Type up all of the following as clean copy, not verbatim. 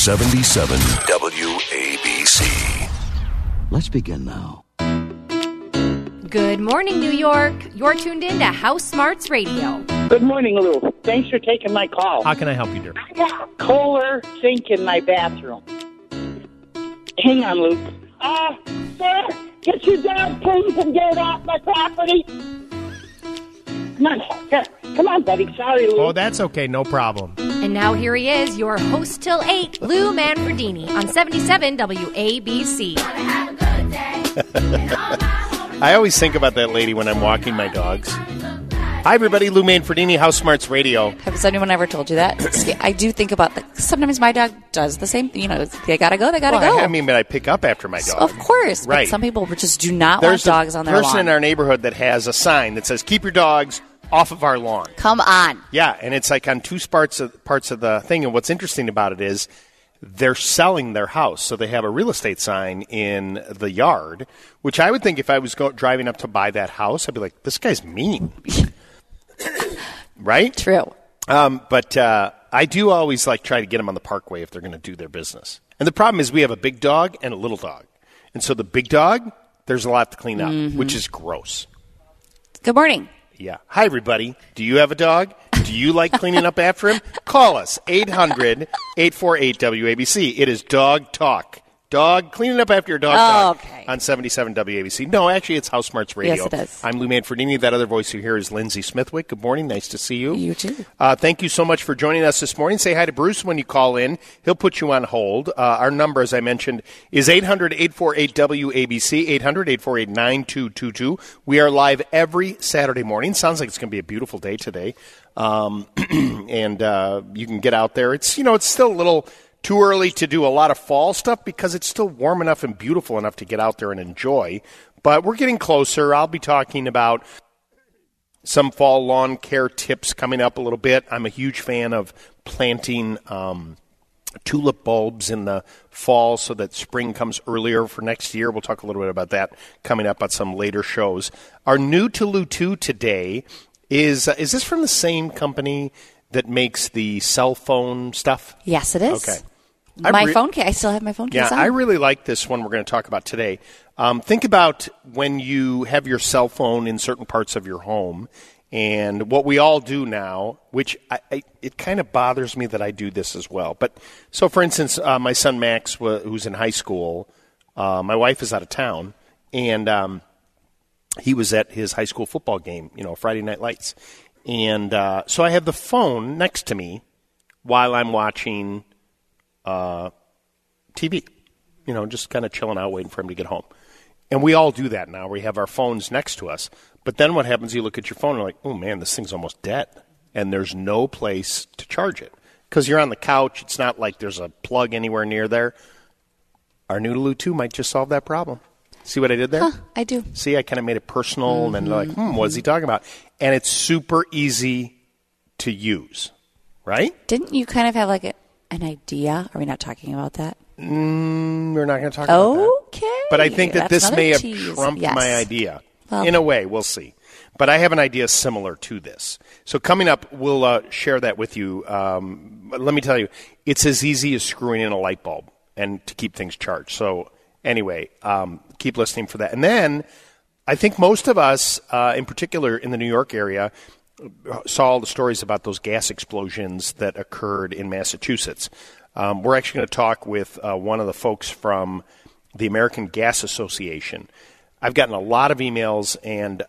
77 WABC. Let's begin now. Good morning, New York. You're tuned in to House Smarts Radio. Good morning, Lou. Thanks for taking my call. How can I help you, dear? I got a Kohler sink in my bathroom. Hang on, Lou. Sir, get your dog, please, and get it off my property. Come on, buddy. Sorry, Lou. Oh, that's okay. No problem. And now here he is, your host till 8, Lou Manfredini on 77 WABC. I always think about that lady when I'm walking my dogs. Hi, everybody. Lou Manfredini, House Smarts Radio. Has anyone ever told you that? I do think about that. Sometimes my dog does the same thing. You know, they gotta go, they gotta go. I mean, but I pick up after my dog. Of course. Right. But some people just do not want dogs on their lawn. There's a person in our neighborhood that has a sign that says, keep your dogs off of our lawn. Come on. Yeah, and it's like on two parts of the thing. And what's interesting about it is they're selling their house. So they have a real estate sign in the yard, which I would think if I was driving up to buy that house, I'd be like, this guy's mean. Right? True. But I do always try to get them on the parkway if they're going to do their business. And the problem is we have a big dog and a little dog. And so the big dog, there's a lot to clean up, which is gross. Good morning. Yeah. Hi, everybody. Do you have a dog? Do you like cleaning up after him? Call us, 800-848-WABC. It is Dog Talk. Dog, cleaning up after your dog talk on 77 WABC. No, actually, it's House Smarts Radio. Yes, it is. I'm Lou Manfredini. That other voice you hear is Lindsay Smithwick. Good morning. Nice to see you. You too. Thank you so much for joining us this morning. Say hi to Bruce when you call in. He'll put you on hold. Our number, as I mentioned, is 800-848-WABC, 800-848-9222. We are live every Saturday morning. Sounds like it's going to be a beautiful day today. And you can get out there. It's still a little too early to do a lot of fall stuff because it's still warm enough and beautiful enough to get out there and enjoy. But we're getting closer. I'll be talking about some fall lawn care tips coming up a little bit. I'm a huge fan of planting tulip bulbs in the fall so that spring comes earlier for next year. We'll talk a little bit about that coming up on some later shows. Our new to Lou 2 today is this from the same company that makes the cell phone stuff? Yes, it is. Okay. Phone case. I still have my phone case on. I really like this one we're going to talk about today. Think about when you have your cell phone in certain parts of your home, and what we all do now, which it kind of bothers me that I do this as well. But so, for instance, my son Max, who's in high school, my wife is out of town, and he was at his high school football game, Friday Night Lights. And so I have the phone next to me while I'm watching TV, just kind of chilling out, waiting for him to get home. And we all do that now. We have our phones next to us. But then what happens, you look at your phone and you're like, oh, man, this thing's almost dead. And there's no place to charge it. Because you're on the couch. It's not like there's a plug anywhere near there. Our new Lou 2 might just solve that problem. See what I did there? Huh, I do. See, I kind of made it personal, and then they're like, what's he talking about? And it's super easy to use, right? Didn't you kind of have an idea? Are we not talking about that? We're not going to talk about that. Okay. But I think that this may have tease. trumped Yes. my idea. Well, in a way, we'll see. But I have an idea similar to this. So coming up, we'll share that with you. Let me tell you, it's as easy as screwing in a light bulb and to keep things charged. So anyway, keep listening for that. And then I think most of us, in particular in the New York area, saw all the stories about those gas explosions that occurred in Massachusetts. We're actually going to talk with one of the folks from the American Gas Association. I've gotten a lot of emails and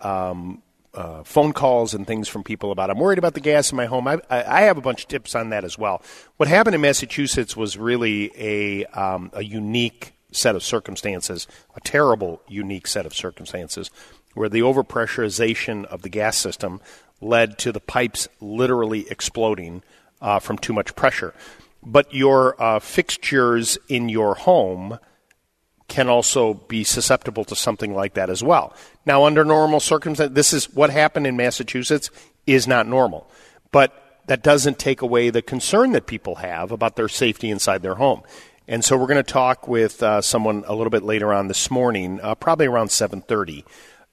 phone calls and things from people about, I'm worried about the gas in my home. I have a bunch of tips on that as well. What happened in Massachusetts was really a unique set of circumstances, a terrible, unique set of circumstances, where the overpressurization of the gas system led to the pipes literally exploding from too much pressure. But your fixtures in your home can also be susceptible to something like that as well. Now, under normal circumstances, this is what happened in Massachusetts is not normal. But that doesn't take away the concern that people have about their safety inside their home. And so we're going to talk with someone a little bit later on this morning, probably around 7:30,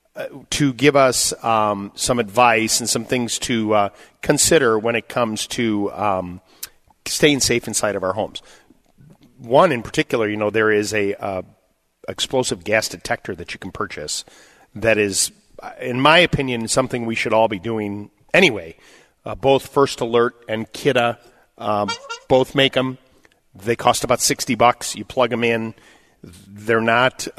to give us some advice and some things to consider when it comes to staying safe inside of our homes. one in particular, there is a explosive gas detector that you can purchase that is, in my opinion, something we should all be doing anyway. Both First Alert and Kidde both make them. They cost about $60. You plug them in. They're not.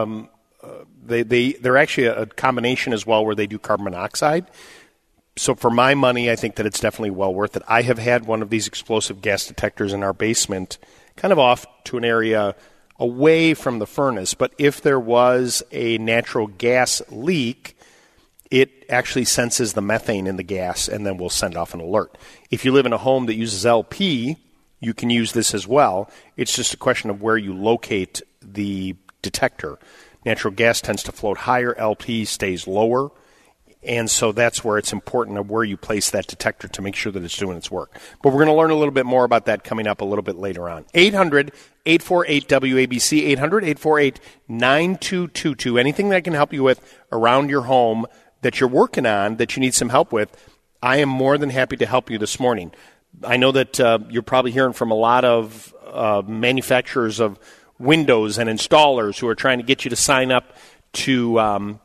They're actually a combination as well where they do carbon monoxide. So for my money, I think that it's definitely well worth it. I have had one of these explosive gas detectors in our basement, kind of off to an area away from the furnace. But if there was a natural gas leak, it actually senses the methane in the gas and then will send off an alert. If you live in a home that uses LP, you can use this as well. It's just a question of where you locate the detector. Natural gas tends to float higher, LP stays lower. And so that's where it's important of where you place that detector to make sure that it's doing its work. But we're going to learn a little bit more about that coming up a little bit later on. 800-848-WABC, 800-848-9222. Anything that I can help you with around your home that you're working on that you need some help with, I am more than happy to help you this morning. I know that you're probably hearing from a lot of manufacturers of windows and installers who are trying to get you to sign up to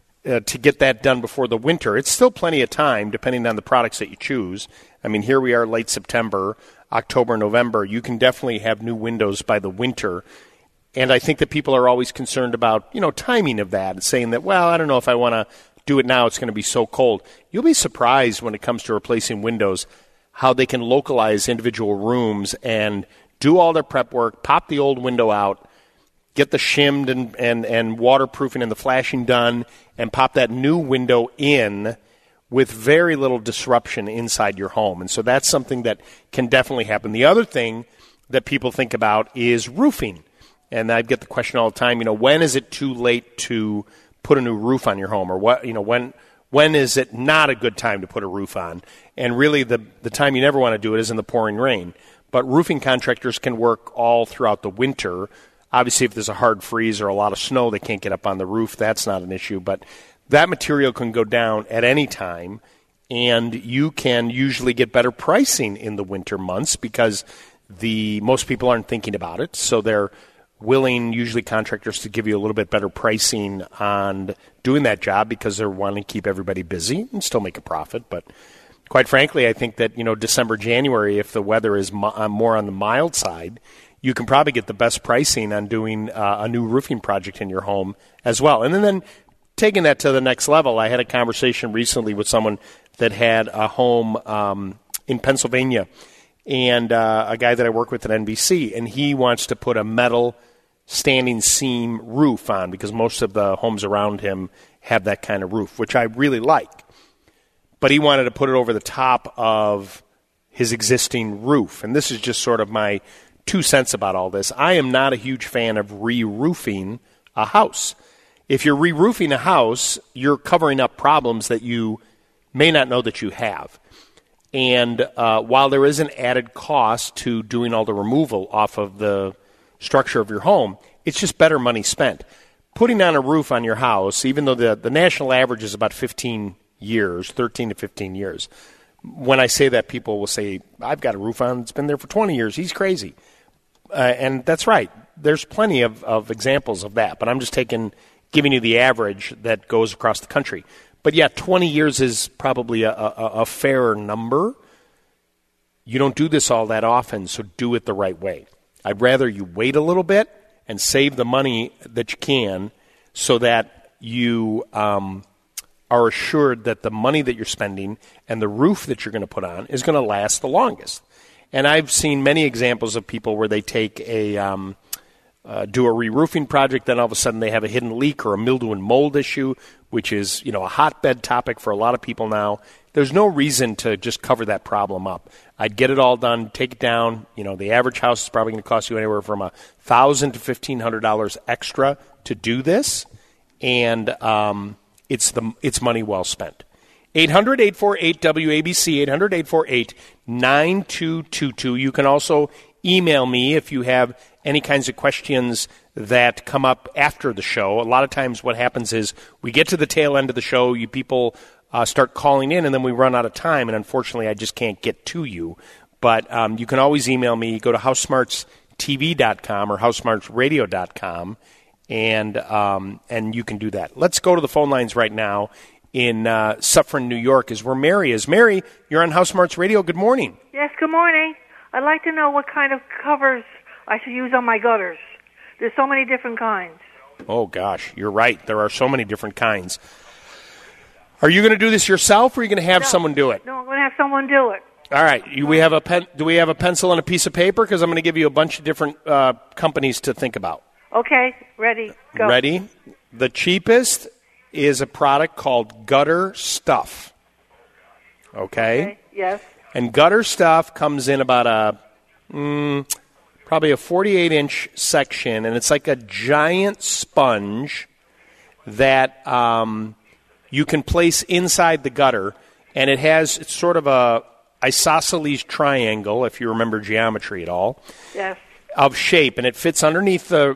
get that done before the winter. It's still plenty of time, depending on the products that you choose. I mean, here we are late September, October, November. You can definitely have new windows by the winter. And I think that people are always concerned about, timing of that, saying that, well, I don't know if I want to do it now. It's going to be so cold. You'll be surprised when it comes to replacing windows how they can localize individual rooms and do all their prep work, pop the old window out, get the shimmed and waterproofing and the flashing done, and pop that new window in with very little disruption inside your home. And so that's something that can definitely happen. The other thing that people think about is roofing. And I get the question all the time, when is it too late to put a new roof on your home? Or what, when is it not a good time to put a roof on? And really the time you never want to do it is in the pouring rain. But roofing contractors can work all throughout the winter. Obviously, if there's a hard freeze or a lot of snow, they can't get up on the roof. That's not an issue. But that material can go down at any time, and you can usually get better pricing in the winter months because most people aren't thinking about it. So they're willing, usually contractors, to give you a little bit better pricing on doing that job because they're wanting to keep everybody busy and still make a profit. But quite frankly, I think that, December, January, if the weather is more on the mild side, you can probably get the best pricing on doing a new roofing project in your home as well. And then taking that to the next level, I had a conversation recently with someone that had a home in Pennsylvania, and a guy that I work with at NBC, and he wants to put a metal standing seam roof on because most of the homes around him have that kind of roof, which I really like. But he wanted to put it over the top of his existing roof. And this is just sort of my 2 cents about all this. I am not a huge fan of re-roofing a house. If you're re-roofing a house, you're covering up problems that you may not know that you have. And while there is an added cost to doing all the removal off of the structure of your home, it's just better money spent. Putting on a roof on your house, even though the national average is about 15 years, 13 to 15 years, when I say that, people will say, I've got a roof on, it's been there for 20 years, he's crazy. And that's right. There's plenty of examples of that, but I'm just giving you the average that goes across the country. But yeah, 20 years is probably a fairer number. You don't do this all that often, so do it the right way. I'd rather you wait a little bit and save the money that you can so that you are assured that the money that you're spending and the roof that you're going to put on is going to last the longest. And I've seen many examples of people where they take do a re-roofing project, then all of a sudden they have a hidden leak or a mildew and mold issue, which is, a hotbed topic for a lot of people now. There's no reason to just cover that problem up. I'd get it all done, take it down. The average house is probably going to cost you anywhere from $1,000 to $1,500 extra to do this, and it's money well spent. 800-848-WABC, 800-848-9222. You can also email me if you have any kinds of questions that come up after the show. A lot of times what happens is we get to the tail end of the show, you people start calling in, and then we run out of time, and unfortunately I just can't get to you. But you can always email me. Go to housemartsTV.com or housemartsradio.com, and you can do that. Let's go to the phone lines right now in Suffern, New York, is where Mary is. Mary, you're on House Smarts Radio. Good morning. Yes, good morning. I'd like to know what kind of covers I should use on my gutters. There's so many different kinds. Oh, gosh, you're right. There are so many different kinds. Are you going to do this yourself, or are you going to have someone do it? No, I'm going to have someone do it. All right. Do we have a pencil and a piece of paper? Because I'm going to give you a bunch of different companies to think about. Okay, ready, go. Ready? The cheapest is a product called Gutter Stuff. Okay? Yes. And Gutter Stuff comes in about probably a 48-inch section, and it's like a giant sponge that you can place inside the gutter, and it's sort of a isosceles triangle, if you remember geometry at all. Yes. Of shape, and it fits underneath the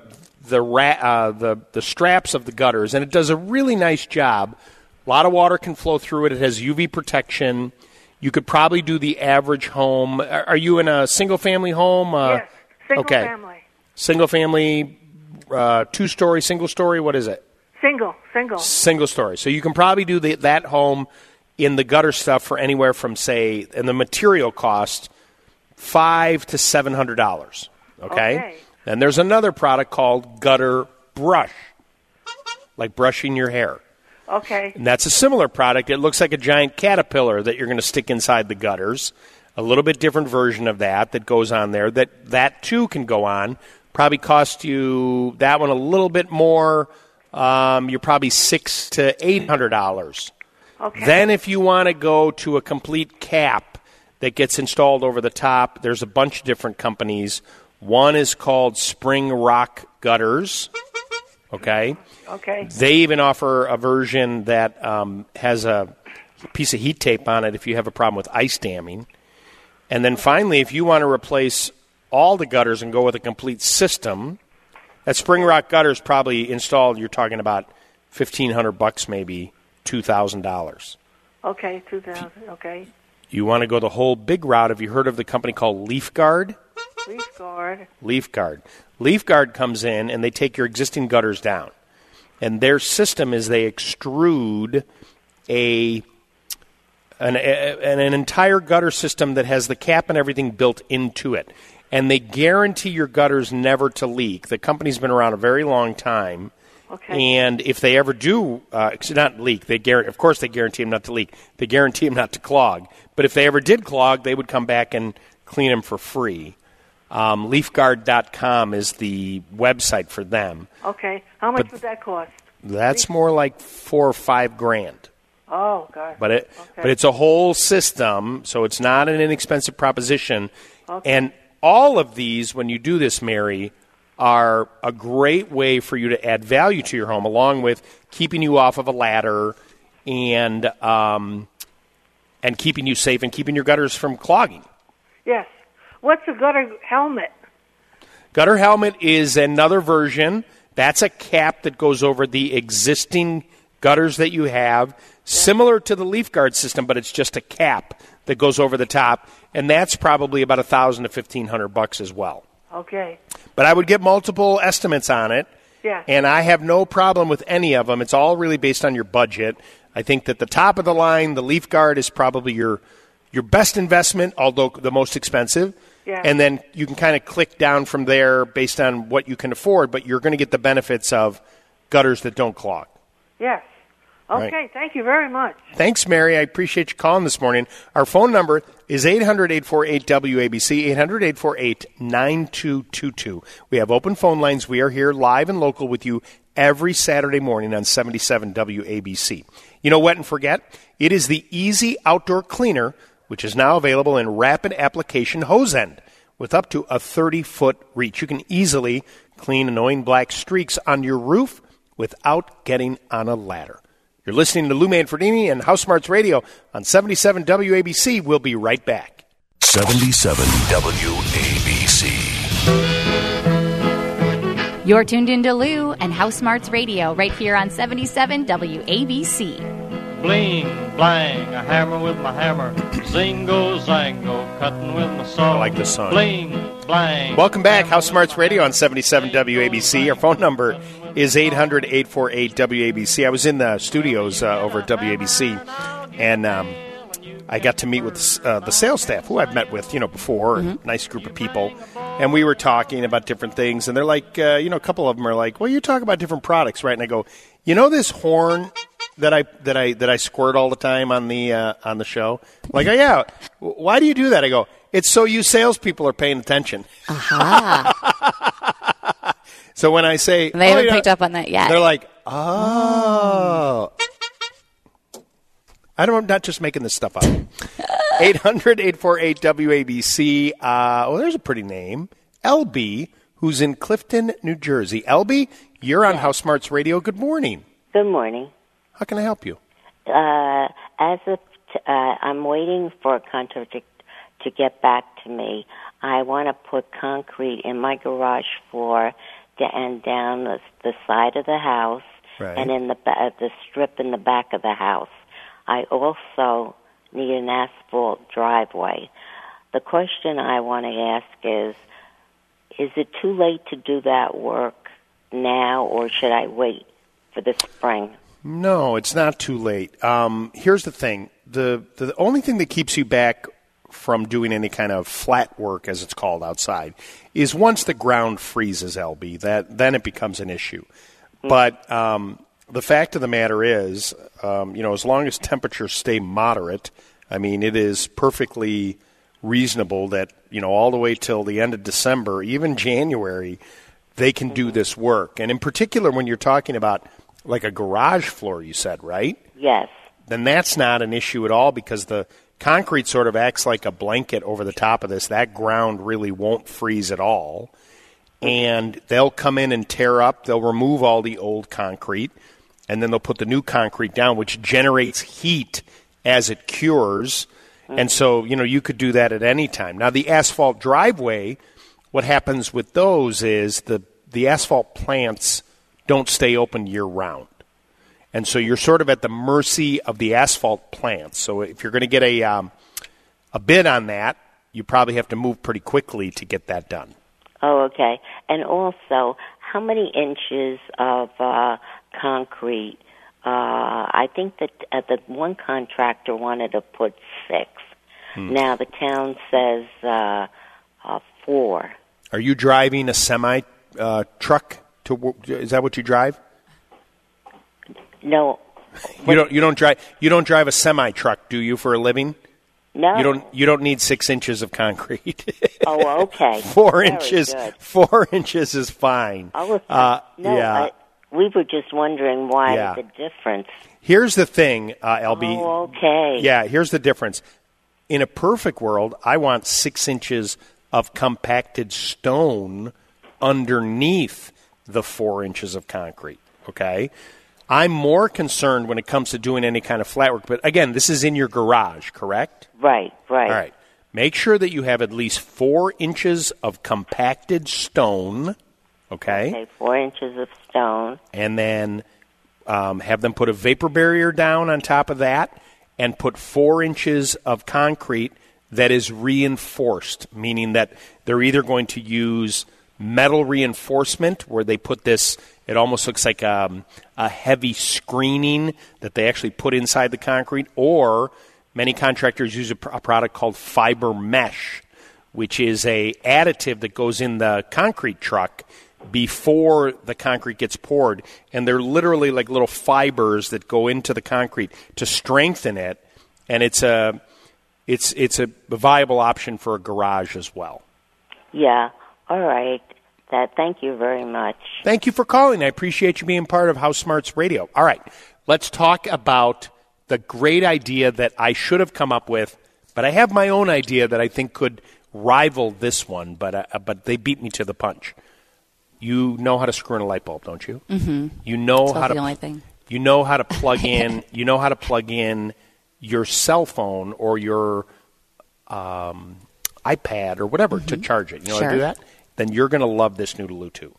straps of the gutters, and it does a really nice job. A lot of water can flow through it. It has UV protection. You could probably do the average home. Are you in a single-family home? Yes, single-family. Single-family, two-story, single-story, what is it? Single. Single-story. So you can probably do that home in the Gutter Stuff for anywhere from, say, and the material cost $500 to $700. Okay? And there's another product called Gutter Brush, like brushing your hair. Okay. And that's a similar product. It looks like a giant caterpillar that you're going to stick inside the gutters. A little bit different version of that goes on there. That too can go on. Probably cost you that one a little bit more. You're probably $600 to $800. Okay. Then if you want to go to a complete cap that gets installed over the top, there's a bunch of different companies. One is called Spring Rock Gutters. Okay. They even offer a version that has a piece of heat tape on it if you have a problem with ice damming. And then finally, if you want to replace all the gutters and go with a complete system, that Spring Rock Gutters probably installed, you're talking about $1,500 maybe, $2,000. Okay, $2,000, okay. You want to go the whole big route. Have you heard of the company called Leaf Guard? Leaf Guard. Leaf Guard comes in, and they take your existing gutters down. And their system is they extrude an entire gutter system that has the cap and everything built into it. And they guarantee your gutters never to leak. The company's been around a very long time. Okay. And if they ever do, not leak, of course they guarantee them not to leak. They guarantee them not to clog. But if they ever did clog, they would come back and clean them for free. Leafguard.com is the website for them. Okay. How much would that cost? That's more like $4,000 or $5,000. Oh, God. But it's a whole system, so it's not an inexpensive proposition. Okay. And all of these, when you do this, Mary, are a great way for you to add value to your home, along with keeping you off of a ladder and keeping you safe and keeping your gutters from clogging. Yes. What's a gutter helmet? Gutter helmet is another version. That's a cap that goes over the existing gutters that you have, similar to the Leaf Guard system, but it's just a cap that goes over the top, and that's probably about $1,000 to $1,500 as well. Okay. But I would get multiple estimates on it, and I have no problem with any of them. It's all really based on your budget. I think that the top of the line, the Leaf Guard, is probably your best investment, although the most expensive. Yeah. And then you can kind of click down from there based on what you can afford, but you're going to get the benefits of gutters that don't clog. Yes. Okay, right. Thank you very much. Thanks, Mary. I appreciate you calling this morning. Our phone number is 800-848-WABC, 800-848-9222. We have open phone lines. We are here live and local with you every Saturday morning on 77 WABC. You know what and forget? It is the Easy Outdoor Cleaner, which is now available in rapid application hose end with up to a 30-foot reach. You can easily clean annoying black streaks on your roof without getting on a ladder. You're listening to Lou Manfredini and House Smarts Radio on 77 WABC. We'll be right back. 77 WABC. You're tuned into Lou and House Smarts Radio right here on 77 WABC. Bling, blang, a hammer with my hammer. Zingo, zango, cutting with my saw. I like this song. Bling, blang. Welcome back. House Smarts Radio on 77 WABC. Our phone number is 800-848-WABC. I was in the studios over at WABC, and I got to meet with the sales staff, who I've met with, before, nice group of people, and we were talking about different things, and they're like, a couple of them are like, well, you talk about different products, right? And I go, this horn that I squirt all the time on the show? Like, oh, yeah. Why do you do that? I go, it's so you salespeople are paying attention. Aha. So when I say... They haven't picked up on that yet. They're like, oh. I'm not just making this stuff up. 800-848-WABC. There's a pretty name. LB, who's in Clifton, New Jersey. LB, you're on House Smarts Radio. Good morning. Good morning. How can I help you? I'm waiting for a contractor to get back to me. I want to put concrete in my garage floor and down the side of the house, right, and in the strip in the back of the house. I also need an asphalt driveway. The question I want to ask is it too late to do that work now, or should I wait for the spring? No, it's not too late. Here's the thing. The only thing that keeps you back from doing any kind of flat work, as it's called outside, is once the ground freezes, LB, then it becomes an issue. But the fact of the matter is, as long as temperatures stay moderate, it is perfectly reasonable that, all the way till the end of December, even January, they can do this work. And in particular, when you're talking about like a garage floor, you said, right? Yes. Then that's not an issue at all, because the concrete sort of acts like a blanket over the top of this. That ground really won't freeze at all. And they'll come in and tear up. They'll remove all the old concrete, and then they'll put the new concrete down, which generates heat as it cures. And so, you could do that at any time. Now, the asphalt driveway, what happens with those is the asphalt plants don't stay open year-round. And so you're sort of at the mercy of the asphalt plants. So if you're going to get a bid on that, you probably have to move pretty quickly to get that done. Oh, okay. And also, how many inches of concrete? I think that the one contractor wanted to put 6. Now the town says 4. Are you driving a semi truck? Is that what you drive? No. You don't drive a semi truck, do you, for a living? No. You don't need 6 inches of concrete. Oh, okay. 4 Very inches. Good. 4 inches is fine. Yeah. We were just wondering why the difference. Here's the thing, LB. Oh, okay. Yeah, here's the difference. In a perfect world, I want 6 inches of compacted stone underneath the 4 inches of concrete. Okay. I'm more concerned when it comes to doing any kind of flat work. But, again, this is in your garage, correct? Right. All right. Make sure that you have at least 4 inches of compacted stone, okay? 4 inches of stone. And then have them put a vapor barrier down on top of that and put 4 inches of concrete that is reinforced, meaning that they're either going to use metal reinforcement where they put this, it almost looks like a heavy screening that they actually put inside the concrete, or many contractors use a product called fiber mesh, which is a additive that goes in the concrete truck before the concrete gets poured, and they're literally like little fibers that go into the concrete to strengthen it, and it's a viable option for a garage as well. Yeah. All right. Thank you very much. Thank you for calling. I appreciate you being part of House Smarts Radio. All right. Let's talk about the great idea that I should have come up with, but I have my own idea that I think could rival this one, but they beat me to the punch. You know how to screw in a light bulb, don't you? Mm-hmm. You know That's the only thing. You know how to plug in. You know how to plug in your cell phone or your iPad or whatever to charge it. You know how to do that? Then you're going to love this Noodaloo 2.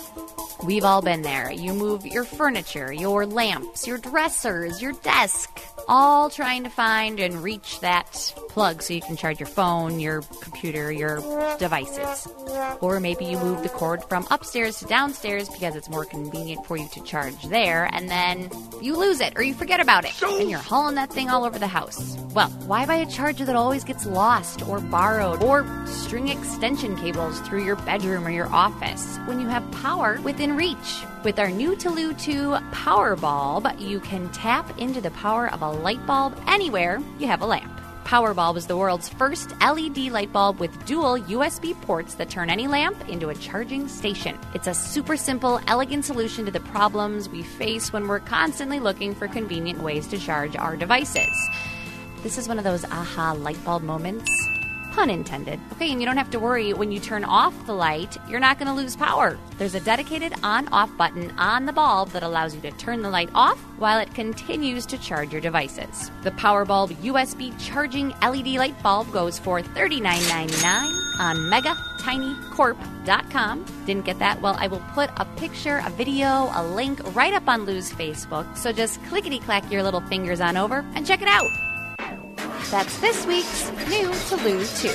We've all been there. You move your furniture, your lamps, your dressers, your desk. all trying to find and reach that plug so you can charge your phone, your computer, your devices. Or maybe you move the cord from upstairs to downstairs because it's more convenient for you to charge there, and then you lose it or you forget about it, and you're hauling that thing all over the house. Well, why buy a charger that always gets lost or borrowed, or string extension cables through your bedroom or your office when you have power within reach? With our new Tolu 2 Power Bulb, you can tap into the power of a light bulb anywhere you have a lamp. Powerbulb is the world's first LED light bulb with dual USB ports that turn any lamp into a charging station. It's a super simple, elegant solution to the problems we face when we're constantly looking for convenient ways to charge our devices. This is one of those aha light bulb moments. Pun intended. Okay, and you don't have to worry when you turn off the light, you're not going to lose power. There's a dedicated on-off button on the bulb that allows you to turn the light off while it continues to charge your devices. The Powerbulb USB charging LED light bulb goes for $39.99 on megatinycorp.com. Didn't get that? Well, I will put a picture, a video, a link right up on Lou's Facebook, so just clickety-clack your little fingers on over and check it out. That's this week's new Tolu 2.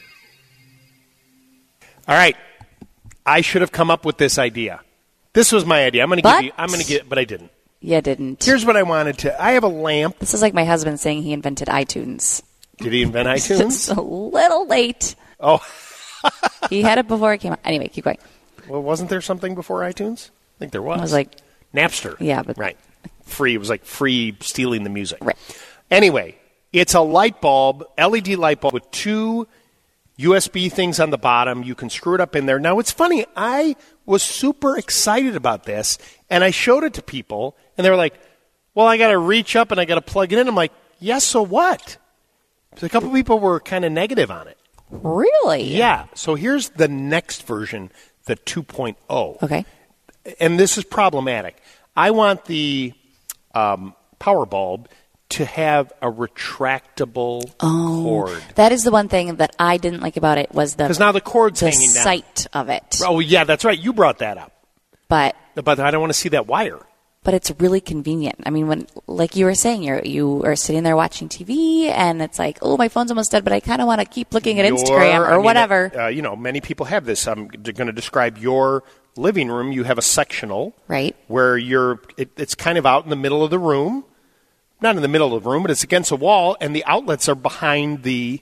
All right. I should have come up with this idea. This was my idea. But I didn't. You didn't. Here's what I wanted to. I have a lamp. This is like my husband saying he invented iTunes. Did he invent iTunes? It's a little late. Oh. He had it before it came out. Anyway, keep going. Well, wasn't there something before iTunes? I think there was. It was like Napster. Yeah, but right. Free. It was like free stealing the music. Right. Anyway, it's a light bulb, LED light bulb with two USB things on the bottom. You can screw it up in there. Now, it's funny. I was super excited about this, and I showed it to people, and they were like, well, I got to reach up and I got to plug it in. I'm like, yes, so what? So a couple people were kind of negative on it. Really? Yeah. So here's the next version, the 2.0. Okay. And this is problematic. I want the power bulb to have a retractable cord. That is the one thing that I didn't like about it was because now the cord's hanging down. The sight of it. Oh, yeah, that's right. You brought that up. But I don't want to see that wire. But it's really convenient. I mean, when, like you were saying, you are sitting there watching TV, and it's like, oh, my phone's almost dead, but I kind of want to keep looking at Instagram or whatever. Many people have this. I'm going to describe your living room. You have a sectional, right, where it's kind of out in the middle of the room. Not in the middle of the room, but it's against a wall, and the outlets are behind the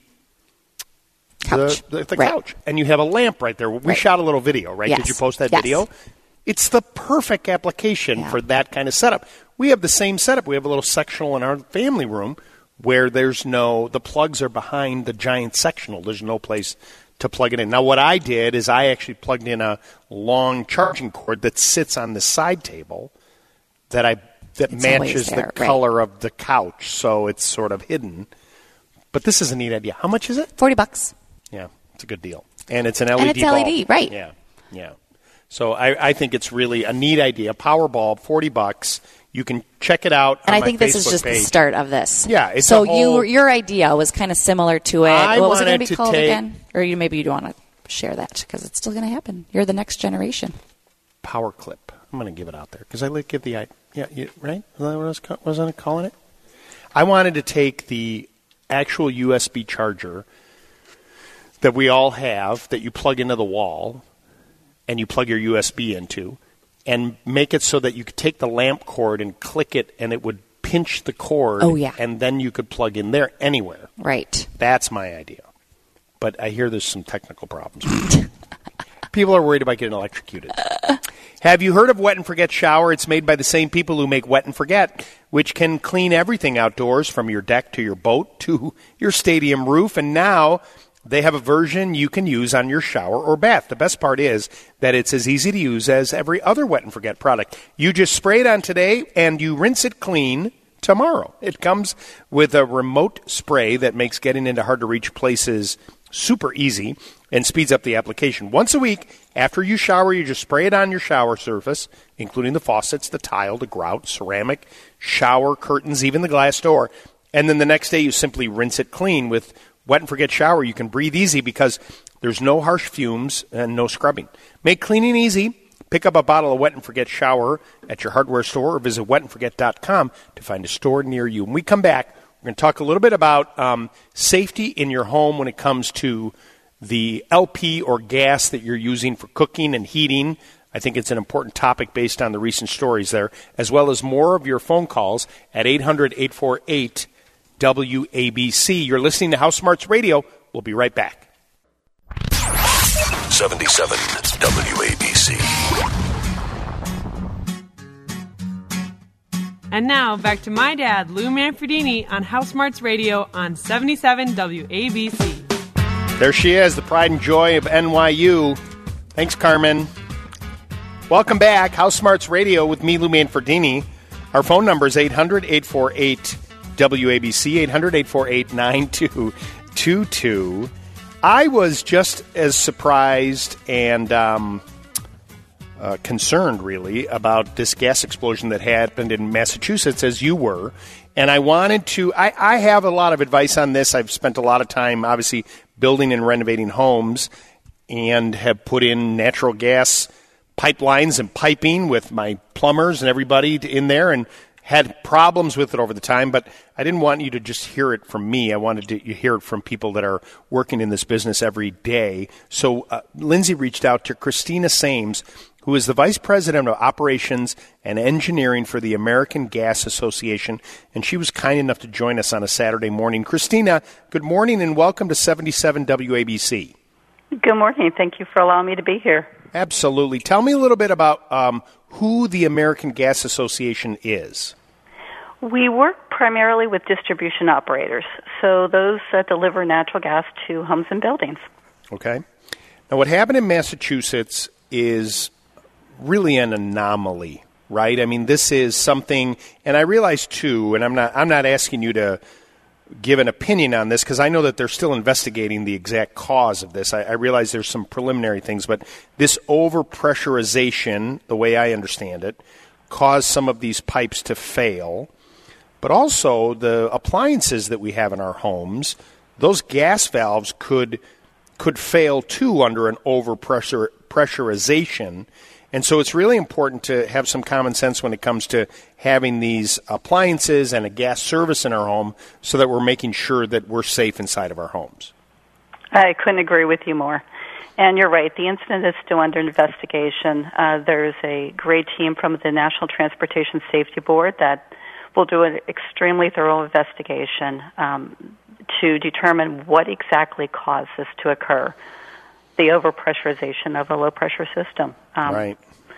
couch. The couch. And you have a lamp right there. We shot a little video, right? Yes. Did you post that video? It's the perfect application for that kind of setup. We have the same setup. We have a little sectional in our family room where the plugs are behind the giant sectional. There's no place to plug it in. Now, what I did is I actually plugged in a long charging cord that sits on the side table that matches the color of the couch, so it's sort of hidden. But this is a neat idea. How much is it? $40. Yeah, it's a good deal. And it's an LED and it's bulb. LED, right. Yeah. So I think it's really a neat idea. Power bulb, $40. You can check it out on my Facebook page. And I think this is just the start of this. Yeah. It's so your idea was kind of similar to it. What was it going to be called again? Or maybe you don't want to share that because it's still going to happen. You're the next generation. Power clip. I'm going to give it out there because I give the right? Is that what was I calling it? I wanted to take the actual USB charger that we all have that you plug into the wall and you plug your USB into and make it so that you could take the lamp cord and click it and it would pinch the cord. Oh, yeah. And then you could plug in there anywhere. Right. That's my idea. But I hear there's some technical problems. People are worried about getting electrocuted. Have you heard of Wet and Forget Shower? It's made by the same people who make Wet and Forget, which can clean everything outdoors from your deck to your boat to your stadium roof. And now they have a version you can use on your shower or bath. The best part is that it's as easy to use as every other Wet and Forget product. You just spray it on today and you rinse it clean tomorrow. It comes with a remote spray that makes getting into hard-to-reach places super easy and speeds up the application. Once a week, after you shower, you just spray it on your shower surface, including the faucets, the tile, the grout, ceramic, shower curtains, even the glass door. And then the next day, you simply rinse it clean. With Wet and Forget Shower, you can breathe easy because there's no harsh fumes and no scrubbing. Make cleaning easy. Pick up a bottle of Wet and Forget shower at your hardware store or visit wetandforget.com to find a store near you. When we come back, we're going to talk a little bit about safety in your home when it comes to the LP or gas that you're using for cooking and heating. I think it's an important topic based on the recent stories there, as well as more of your phone calls at 800-848-WABC. You're listening to House Smarts Radio. We'll be right back. 77 WABC. And now, back to my dad, Lou Manfredini, on House Smarts Radio on 77 WABC. There she is, the pride and joy of NYU. Thanks, Carmen. Welcome back, House Smarts Radio with me, Lou Manfredini. Our phone number is 800-848-WABC, 800-848-9222. I was just as surprised and concerned, really, about this gas explosion that happened in Massachusetts as you were. And I wanted to, I have a lot of advice on this. I've spent a lot of time, obviously, building and renovating homes and have put in natural gas pipelines and piping with my plumbers and everybody in there and had problems with it over the time, but I didn't want you to just hear it from me. I wanted to hear it from people that are working in this business every day. So Lindsay reached out to Christina Sames, who is the Vice President of Operations and Engineering for the American Gas Association, and she was kind enough to join us on a Saturday morning. Christina, good morning and welcome to 77 WABC. Good morning. Thank you for allowing me to be here. Absolutely. Tell me a little bit about who the American Gas Association is. We work primarily with distribution operators, so those that deliver natural gas to homes and buildings. Okay. Now, what happened in Massachusetts is really an anomaly, right? I mean, this is something, and I realize too, and I'm not asking you to give an opinion on this because I know that they're still investigating the exact cause of this. I realize there's some preliminary things, but this overpressurization, the way I understand it, caused some of these pipes to fail. But also the appliances that we have in our homes, those gas valves could fail too under an overpressurization. And so it's really important to have some common sense when it comes to having these appliances and a gas service in our home so that we're making sure that we're safe inside of our homes. I couldn't agree with you more. And you're right, the incident is still under investigation. There's a great team from the National Transportation Safety Board that will do an extremely thorough investigation to determine what exactly caused this to occur. The overpressurization of a low-pressure system. Right.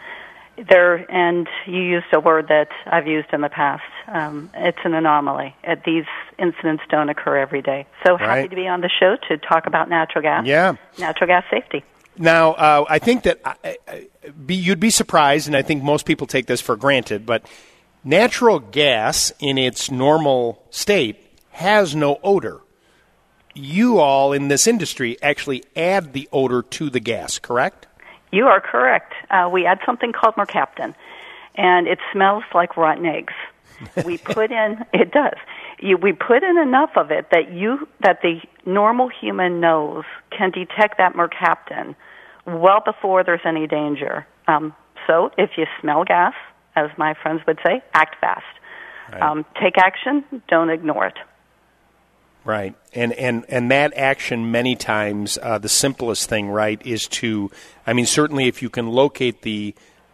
And you used a word that I've used in the past. It's an anomaly. These incidents don't occur every day. So happy to be on the show to talk about natural gas. Yeah. Natural gas safety. Now, I think that you'd be surprised, and I think most people take this for granted, but natural gas in its normal state has no odor. You all in this industry actually add the odor to the gas, correct? You are correct. We add something called mercaptan, and it smells like rotten eggs. We put in, it does. We put in enough of it that the normal human nose can detect that mercaptan well before there's any danger. So if you smell gas, as my friends would say, act fast. Right. Take action, don't ignore it. Right, and that action many times, the simplest thing, right, is to, I mean, certainly if you can locate the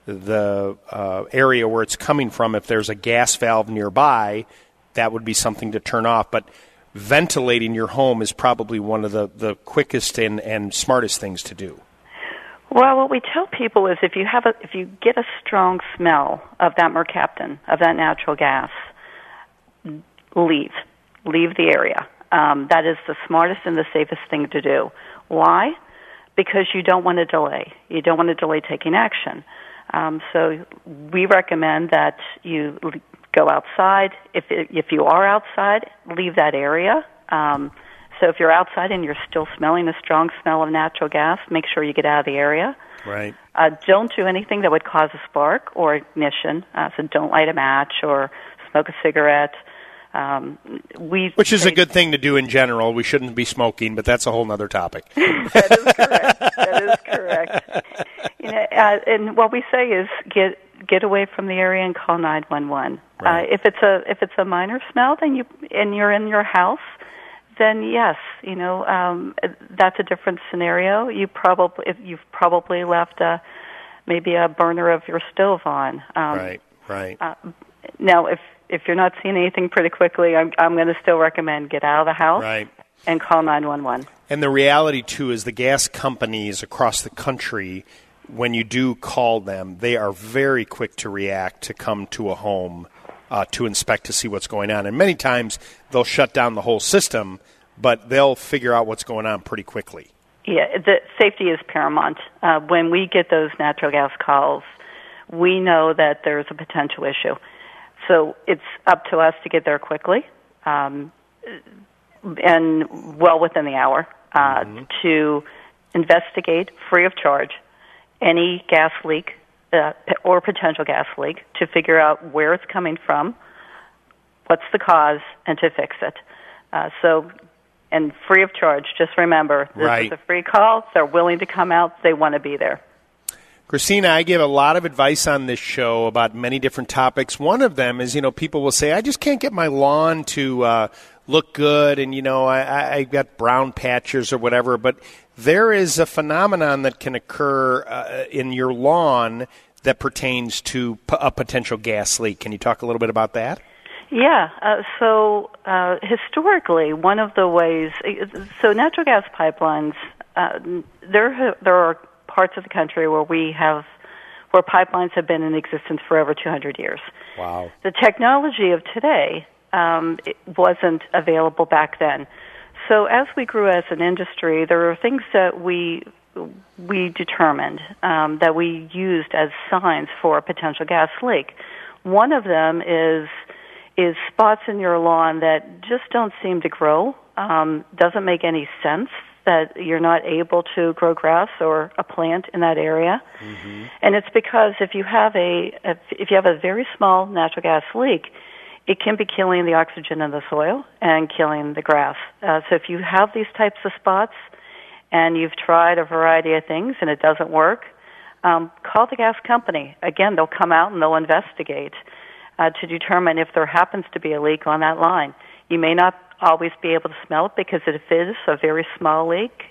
area where it's coming from, if there's a gas valve nearby, that would be something to turn off. But ventilating your home is probably one of the quickest and smartest things to do. Well, what we tell people is if you get a strong smell of that mercaptan, of that natural gas, leave the area. That is the smartest and the safest thing to do. Why? Because you don't want to delay. You don't want to delay taking action. So we recommend that you go outside. If you are outside, leave that area. So if you're outside and you're still smelling a strong smell of natural gas, make sure you get out of the area. Right. Don't do anything that would cause a spark or ignition. So don't light a match or smoke a cigarette. Which is a good thing to do in general. We shouldn't be smoking, but that's a whole other topic. That is correct. And what we say is get away from the area and call 911. Right. If it's a minor smell, then you're in your house, then yes, that's a different scenario. You've probably left maybe a burner of your stove on. Right. Now, if you're not seeing anything pretty quickly, I'm going to still recommend get out of the house. Right. And call 911. And the reality, too, is the gas companies across the country, when you do call them, they are very quick to react to come to a home to inspect to see what's going on. And many times they'll shut down the whole system, but they'll figure out what's going on pretty quickly. Yeah, the safety is paramount. When we get those natural gas calls, we know that there's a potential issue. So it's up to us to get there quickly. And well within the hour, to investigate free of charge any gas leak or potential gas leak, to figure out where it's coming from, what's the cause, and to fix it. And free of charge. Just remember, this is a free call. They're willing to come out. They want to be there. Christina, I give a lot of advice on this show about many different topics. One of them is, people will say, I just can't get my lawn to look good, and, I got brown patches or whatever. But there is a phenomenon that can occur in your lawn that pertains to a potential gas leak. Can you talk a little bit about that? Yeah. Historically, one of the ways, so natural gas pipelines, there are parts of the country where pipelines have been in existence for over 200 years. Wow. The technology of today it wasn't available back then. So as we grew as an industry, there are things that we determined that we used as signs for a potential gas leak. One of them is spots in your lawn that just don't seem to grow. Doesn't make any sense that you're not able to grow grass or a plant in that area. Mm-hmm. And it's because if you have a very small natural gas leak, it can be killing the oxygen in the soil and killing the grass. So if you have these types of spots and you've tried a variety of things and it doesn't work, call the gas company. Again, they'll come out and they'll investigate to determine if there happens to be a leak on that line. You may not always be able to smell it because if it is a very small leak,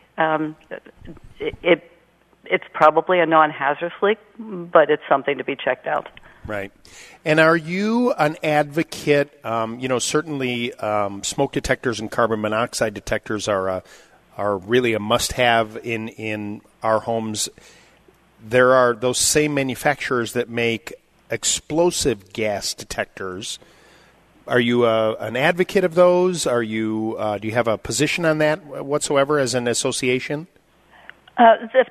it's probably a non-hazardous leak, but it's something to be checked out. Right. And are you an advocate? Certainly smoke detectors and carbon monoxide detectors are really a must-have in our homes. There are those same manufacturers that make explosive gas detectors. Are you an advocate of those? Are you? Do you have a position on that whatsoever as an association? The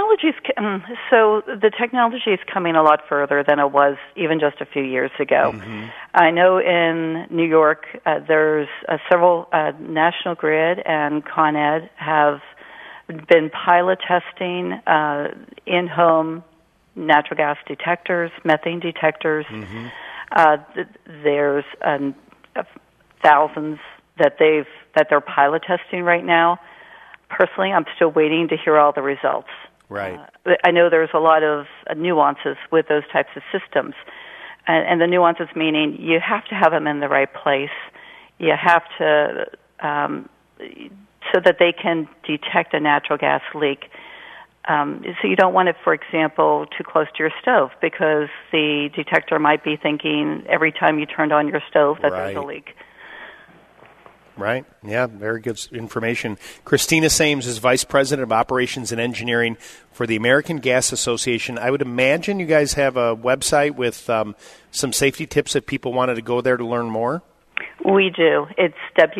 technology is coming a lot further than it was even just a few years ago. Mm-hmm. I know in New York there's several National Grid and Con Ed have been pilot testing in-home natural gas detectors, methane detectors. Mm-hmm. There's thousands that they're pilot testing right now. Personally, I'm still waiting to hear all the results. Right. I know there's a lot of nuances with those types of systems, and the nuances meaning you have to have them in the right place. You have to so that they can detect a natural gas leak. So you don't want it, for example, too close to your stove because the detector might be thinking every time you turned on your stove that there's a leak. Right. Yeah, very good information. Christina Sames is Vice President of Operations and Engineering for the American Gas Association. I would imagine you guys have a website with some safety tips if people wanted to go there to learn more? We do. It's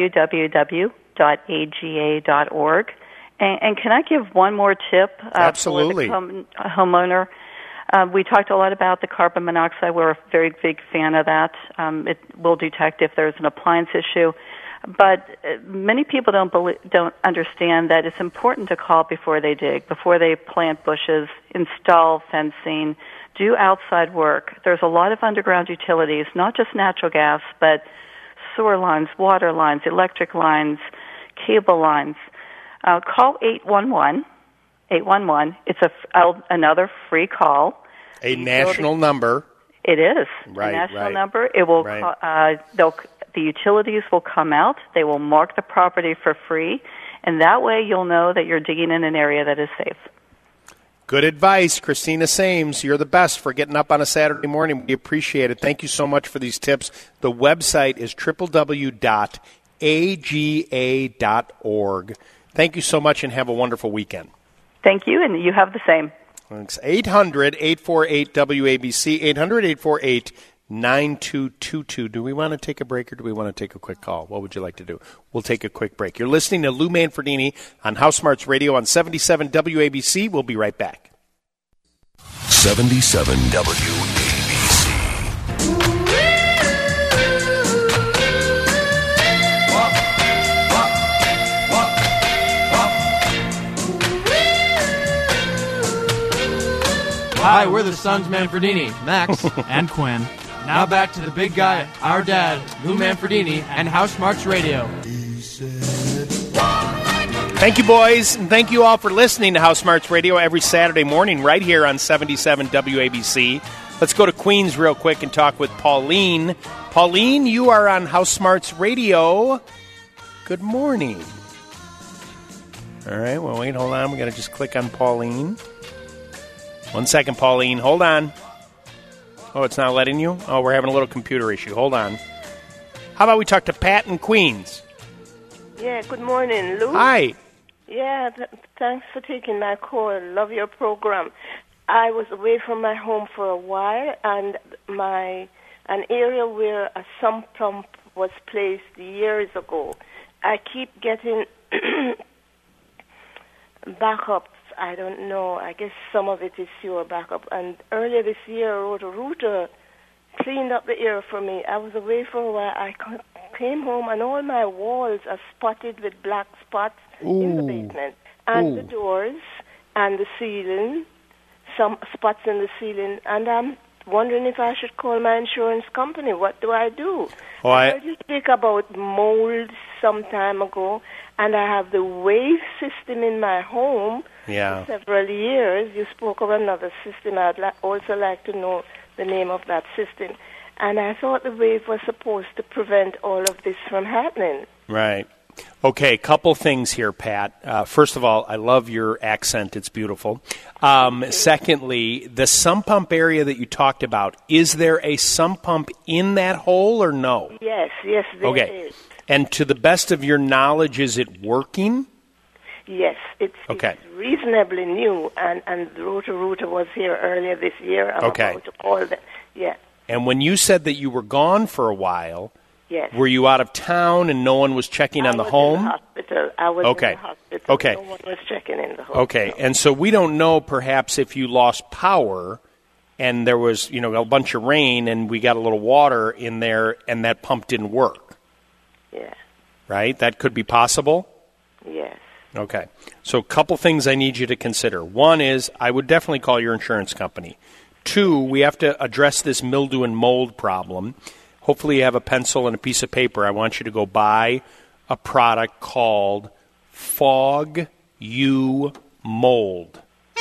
www.aga.org. And can I give one more tip? Absolutely. For the homeowner? We talked a lot about the carbon monoxide. We're a very big fan of that. It will detect if there's an appliance issue. But many people don't understand that it's important to call before they dig, before they plant bushes, install fencing, do outside work. There's a lot of underground utilities, not just natural gas, but sewer lines, water lines, electric lines, cable lines. Call 811 811. It's another free call. A national number. It is right, a national right. number. It will. Right. The utilities will come out. They will mark the property for free, and that way you'll know that you're digging in an area that is safe. Good advice, Christina Sames. You're the best for getting up on a Saturday morning. We appreciate it. Thank you so much for these tips. The website is www.aga.org. Thank you so much and have a wonderful weekend. Thank you, and you have the same. Thanks. 800-848-WABC, 800-848-9222. Do we want to take a break or do we want to take a quick call? What would you like to do? We'll take a quick break. You're listening to Lou Manfredini on House Smarts Radio on 77 WABC. We'll be right back. 77 WABC. Hi, we're the Sons Manfredini, Max and Quinn. Now back to the big guy, our dad, Lou Manfredini, and House Smarts Radio. Thank you, boys, and thank you all for listening to House Smarts Radio every Saturday morning right here on 77 WABC. Let's go to Queens real quick and talk with Pauline. Pauline, you are on House Smarts Radio. Good morning. All right, well, wait, hold on. We got to just click on Pauline. 1 second, Pauline. Hold on. Oh, it's not letting you? Oh, we're having a little computer issue. Hold on. How about we talk to Pat in Queens? Yeah, good morning, Lou. Hi. Yeah, thanks for taking my call. Love your program. I was away from my home for a while, and an area where a sump pump was placed years ago, I keep getting backups. I don't know. I guess some of it is your backup. And earlier this year, Roto-Rooter cleaned up the area for me. I was away for a while. I came home, and all my walls are spotted with black spots in the basement. And the doors and the ceiling, some spots in the ceiling. And I'm wondering if I should call my insurance company. What do I do? I heard you speak about mold some time ago, and I have the wave system in my home for several years. You spoke of another system. I'd also like to know the name of that system. And I thought the wave was supposed to prevent all of this from happening. Right. Okay, couple things here, Pat. First of all, I love your accent. It's beautiful. Secondly, the sump pump area that you talked about, is there a sump pump in that hole or no? Yes, there is. And to the best of your knowledge, is it working? Yes, it's reasonably new, and Roto-Rooter was here earlier this year. I'm about to call them. Yeah. And when you said that you were gone for a while, were you out of town and no one was checking on the home? I was in the hospital. Okay. No one was checking in the home. Okay, and so we don't know perhaps if you lost power and there was, a bunch of rain and we got a little water in there and that pump didn't work. Yeah. Right? That could be possible? Yes. Okay. So a couple things I need you to consider. One is I would definitely call your insurance company. Two, we have to address this mildew and mold problem. Hopefully you have a pencil and a piece of paper. I want you to go buy a product called Fog U Mold.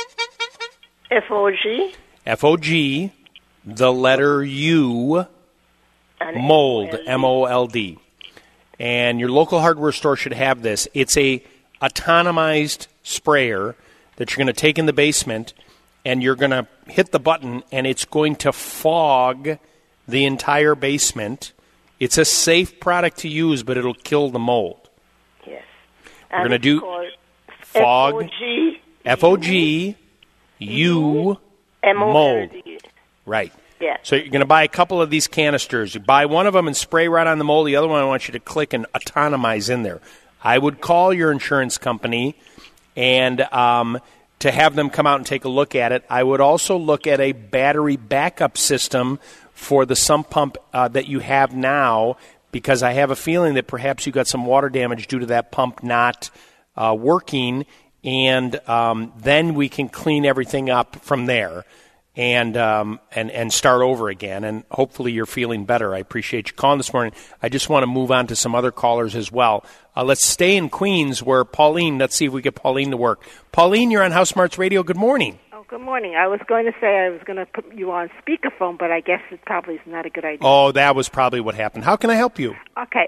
F-O-G? F-O-G, the letter U, mold, M-O-L-D. And your local hardware store should have this. It's a autonomized sprayer that you're going to take in the basement, and you're going to hit the button, and it's going to fog the entire basement. It's a safe product to use, but it'll kill the mold. Yes. We're going to do fog, F-O-G, U, mold. Right. Yeah. So you're going to buy a couple of these canisters. You buy one of them and spray right on the mold. The other one I want you to click and autonomize in there. I would call your insurance company and to have them come out and take a look at it. I would also look at a battery backup system for the sump pump that you have now, because I have a feeling that perhaps you got some water damage due to that pump not working, and then we can clean everything up from there. and start over again. And hopefully you're feeling better. I appreciate you calling this morning. I just want to move on to some other callers as well. Let's stay in Queens where Pauline, let's see if we get Pauline to work. Pauline, you're on House Smarts Radio. Good morning. Oh, good morning. I was going to say I was going to put you on speakerphone, but I guess it probably is not a good idea. Oh, that was probably what happened. How can I help you? Okay.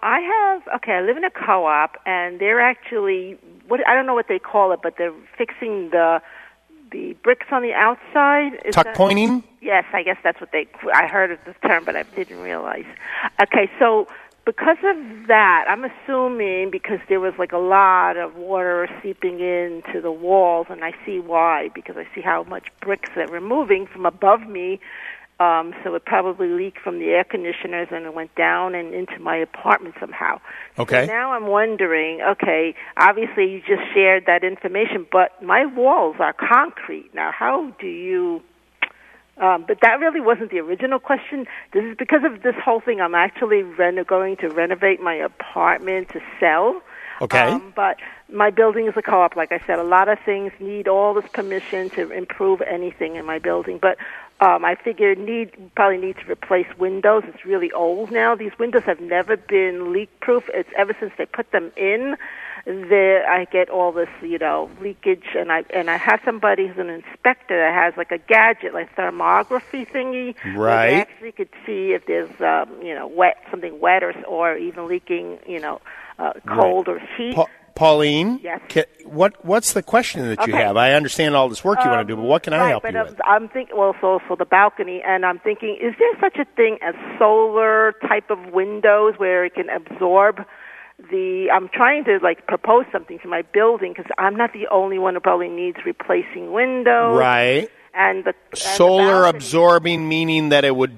I live in a co-op, and they're actually, I don't know what they call it, but they're fixing the bricks on the outside. Tuck pointing? Yes, I guess that's what I heard of this term, but I didn't realize. Okay, so because of that, I'm assuming because there was like a lot of water seeping into the walls, and I see why, because I see how much bricks they're removing from above me. So it probably leaked from the air conditioners and it went down and into my apartment somehow. Okay. So now I'm wondering, obviously you just shared that information, but my walls are concrete. Now, how do you... but that really wasn't the original question. This is because of this whole thing. I'm actually going to renovate my apartment to sell. Okay. But my building is a co-op. Like I said, a lot of things need all this permission to improve anything in my building. But I figure probably need to replace windows. It's really old now. These windows have never been leak-proof. It's ever since they put them in. I get all this, leakage, and I have somebody who's an inspector that has like a gadget, like thermography thingy, right? Where they actually could see if there's, something wet or even leaking, cold or heat. Pauline, yes. What's the question that you have? I understand all this work you want to do, but what can I help you with? I'm thinking, so the balcony, and I'm thinking, is there such a thing as solar type of windows where it can absorb I'm trying to propose something to my building because I'm not the only one who probably needs replacing windows. Right. And solar absorbing, meaning that it would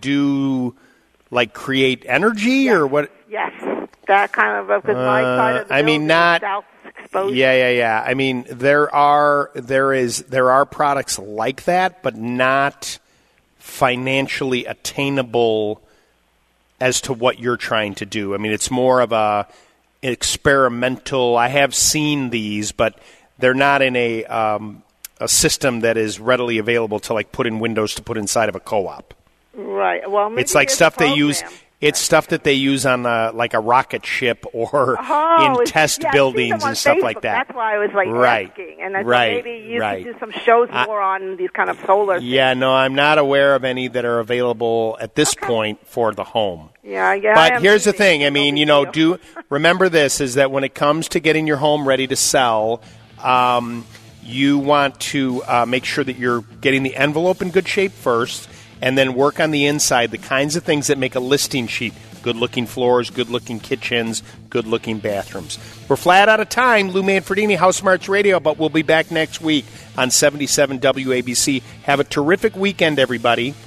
create energy or what? Yes. That kind of, because my side of the building is south exposed. Yeah. I mean, there are products like that, but not financially attainable as to what you're trying to do. I mean, it's more of an experimental. I have seen these, but they're not in a system that is readily available to put in windows to put inside of a co-op. Right. Well, maybe it's like stuff they use. It's stuff that they use on a rocket ship or in test buildings and stuff Facebook. Like that. That's why I was asking. And I thought maybe you could do some shows more on these kind of solar things. Yeah, no, I'm not aware of any that are available at this point for the home. Yeah. But here's the thing. I mean, remember this, is that when it comes to getting your home ready to sell, you want to make sure that you're getting the envelope in good shape first, and then work on the inside, the kinds of things that make a listing sheet. Good-looking floors, good-looking kitchens, good-looking bathrooms. We're flat out of time. Lou Manfredini, House Smarts Radio, but we'll be back next week on 77 WABC. Have a terrific weekend, everybody.